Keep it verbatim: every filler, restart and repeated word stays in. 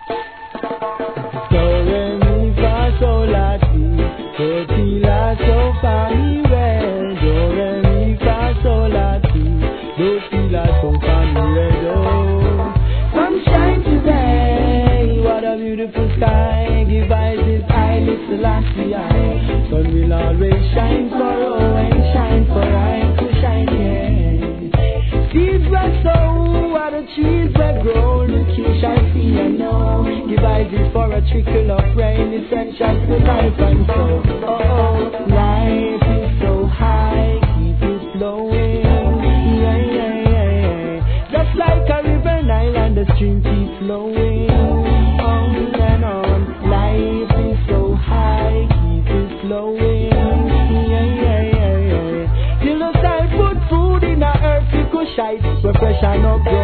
Do re mi fa sol la ti, do ti la so fa mi re. Do re mi fa sol la ti, do ti la so fa mi re do. Sunshine today, what a beautiful sky. Give eyes this eye, little last the eye. Sun will always shine for oh and shine for I to shine yeah. Seeds were sown, what the trees were grown. The king shall see and know. Give eyes this for a trickle of rain, essential to life and soul. Oh, oh, life is so high, keep it flowing. Yeah, yeah, yeah, yeah. Just like a river Nile and the stream keep flowing. On and on, life is so high, keep it flowing. Yeah, yeah, yeah, yeah. Till the time put food in the earth, we could shite. We're fresh and up.